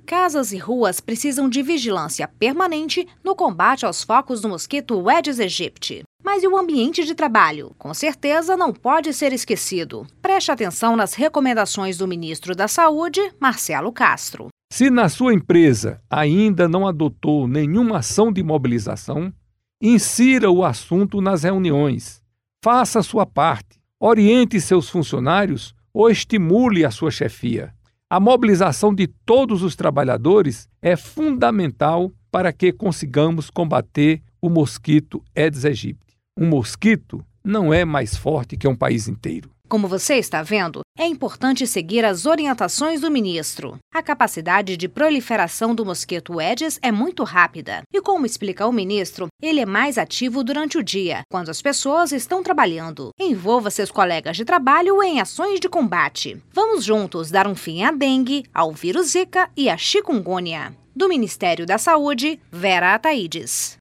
Casas e ruas precisam de vigilância permanente no combate aos focos do mosquito Aedes aegypti. Mas e o ambiente de trabalho? Com certeza não pode ser esquecido. Preste atenção nas recomendações do ministro da Saúde, Marcelo Castro. Se na sua empresa ainda não adotou nenhuma ação de mobilização, insira o assunto nas reuniões. Faça a sua parte. Oriente seus funcionários ou estimule a sua chefia. A mobilização de todos os trabalhadores é fundamental para que consigamos combater o mosquito Aedes aegypti. Um mosquito não é mais forte que um país inteiro. Como você está vendo, é importante seguir as orientações do ministro. A capacidade de proliferação do mosquito Aedes é muito rápida. E como explica o ministro, ele é mais ativo durante o dia, quando as pessoas estão trabalhando. Envolva seus colegas de trabalho em ações de combate. Vamos juntos dar um fim à dengue, ao vírus Zika e à chikungunya. Do Ministério da Saúde, Vera Ataides.